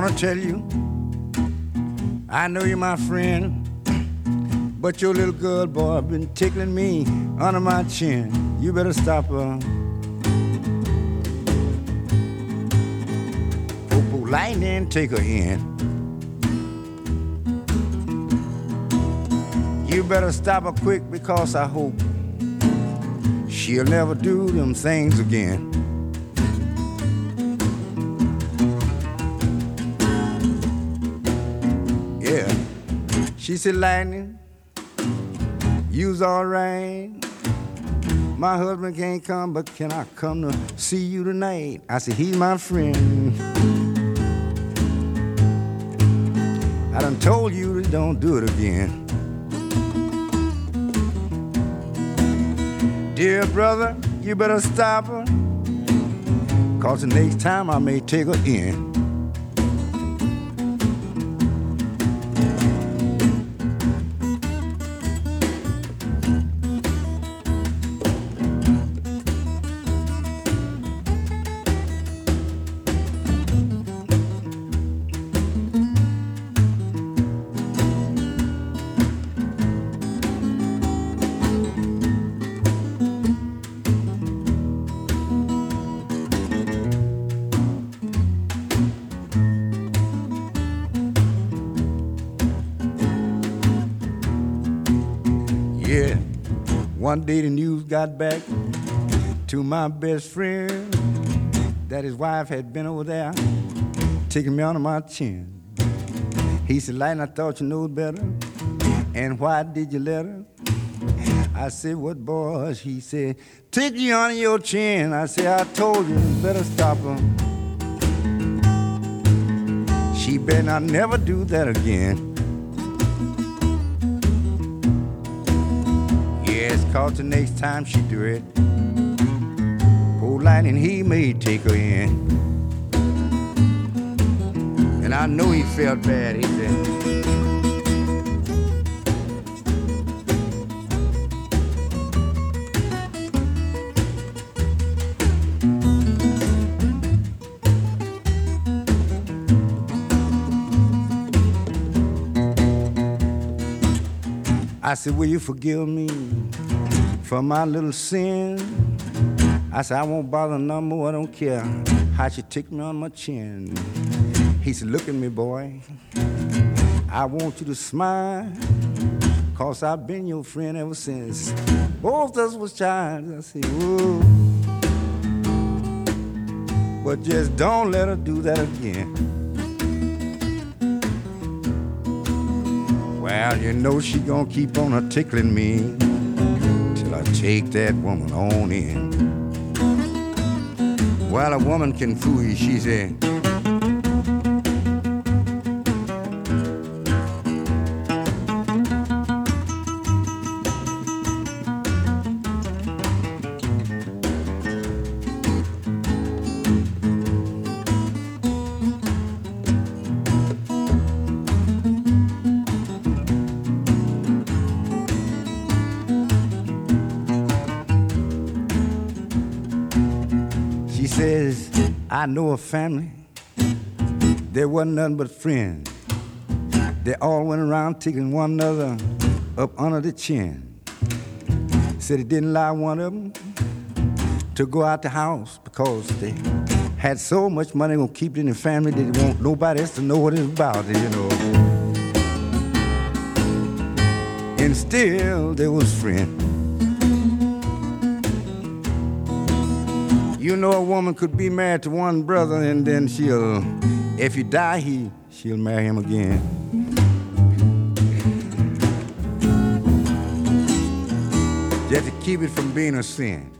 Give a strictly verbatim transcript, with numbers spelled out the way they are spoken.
wanna tell you, I know you're my friend, but your little girl, boy, been tickling me under my chin. You better stop her. Popo lightning, take her in. You better stop her quick, because I hope she'll never do them things again. Yeah, she said, lightning, you's all right. My husband can't come, but can I come to see you tonight? I said, he's my friend. I done told you to don't do it again. Dear brother, you better stop her, 'cause the next time I may take her in. Yeah, one day the news got back to my best friend that his wife had been over there taking me under my chin. He said, Lightning, I thought you knew better, and why did you let her? I said, what boys? He said, take you under your chin. I said, I told you, better stop her. She better not never do that again. Yes, 'cause the next time she do it, old Lightning, he may take her in. And I know he felt bad, he said. I said, will you forgive me for my little sin? I said, I won't bother no more, I don't care how she ticked me on my chin. He said, look at me, boy, I want you to smile, 'cause I've been your friend ever since both of us was child. I said, whoa, but just don't let her do that again. Well, you know she gonna keep on a tickling me till I take that woman on in. Well, a woman can fool you, she said. She says, I know a family, there wasn't nothing but friends. They all went around tickling one another up under the chin. Said it didn't allow one of them to go out the house because they had so much money gonna keep it in the family they didn't want nobody else to know what it's about, you know. And still there was friends. You know, a woman could be married to one brother and then she'll, if he die, he, she'll marry him again. Just to keep it from being a sin.